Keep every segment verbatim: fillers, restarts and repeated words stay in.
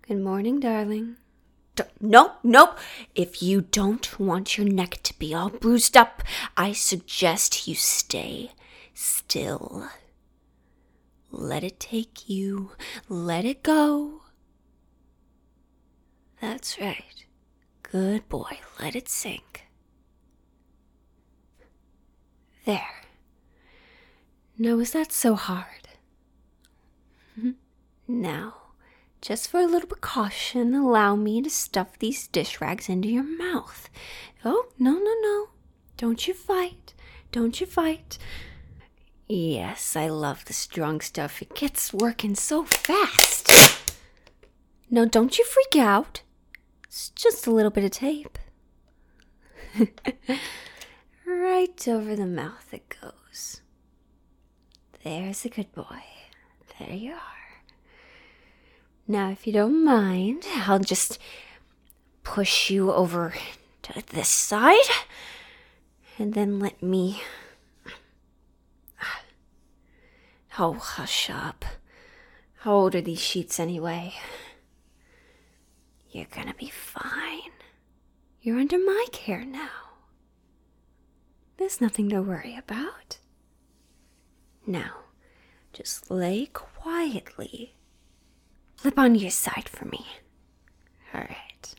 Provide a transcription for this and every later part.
Good morning, darling. D- nope, nope. If you don't want your neck to be all bruised up, I suggest you stay still. Let it take you. Let it go. That's right. Good boy. Let it sink. There. Now, is that so hard? Now, just for a little precaution, allow me to stuff these dish rags into your mouth. Oh, no, no, no. Don't you fight. Don't you fight. Yes, I love the strong stuff. It gets working so fast. No, don't you freak out. It's just a little bit of tape. Right over the mouth it goes. There's a good boy. There you are. Now, if you don't mind, I'll just push you over to this side. And then let me... Oh, hush up. How old are these sheets anyway? You're gonna be fine. You're under my care now. There's nothing to worry about. Now, just lay quietly. Flip on your side for me. All right.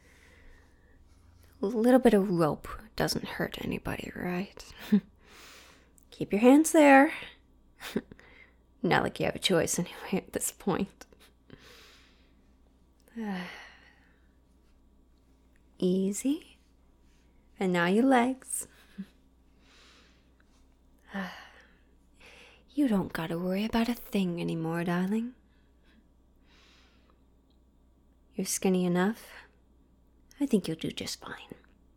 A little bit of rope doesn't hurt anybody, right? Keep your hands there. Not like you have a choice anyway at this point. Easy. And now your legs. You don't gotta worry about a thing anymore, darling. You're skinny enough. I think you'll do just fine.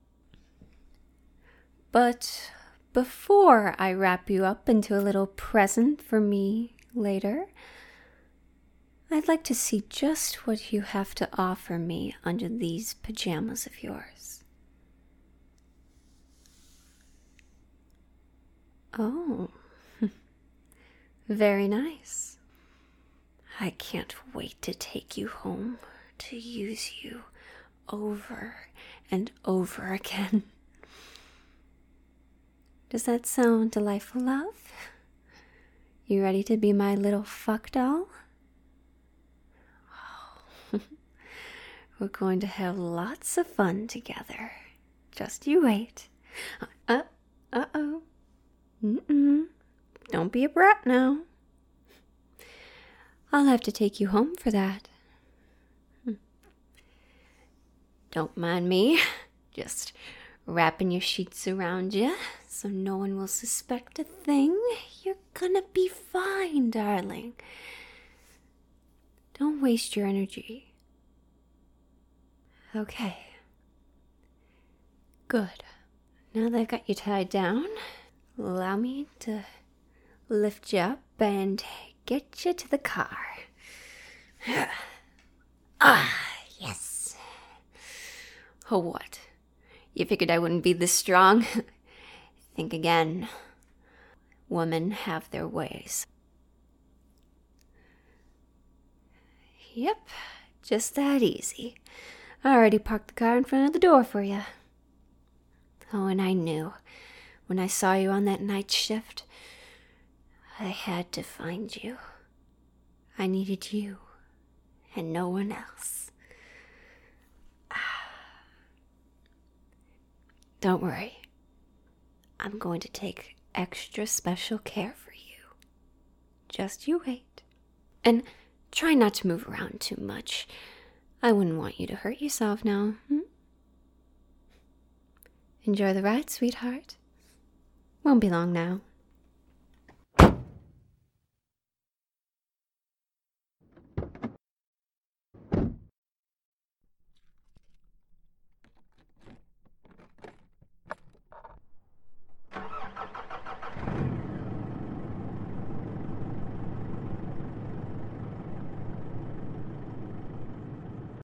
But before I wrap you up into a little present for me later, I'd like to see just what you have to offer me under these pajamas of yours. Oh, very nice. I can't wait to take you home, to use you over and over again. Does that sound delightful, love? You ready to be my little fuck doll? Oh. We're going to have lots of fun together. Just you wait. Uh, uh-oh. Mm-mm. Don't be a brat now. I'll have to take you home for that. Don't mind me. Just wrapping your sheets around you so no one will suspect a thing. You're gonna be fine, darling. Don't waste your energy. Okay. Good. Now that I've got you tied down, allow me to lift you up and get you to the car. Ah, yes. Oh, what? You figured I wouldn't be this strong? Think again. Women have their ways. Yep, just that easy. I already parked the car in front of the door for you. Oh, and I knew, when I saw you on that night shift, I had to find you. I needed you, and no one else. Don't worry. I'm going to take extra special care for you. Just you wait. And try not to move around too much. I wouldn't want you to hurt yourself now. Hmm? Enjoy the ride, sweetheart. Won't be long now.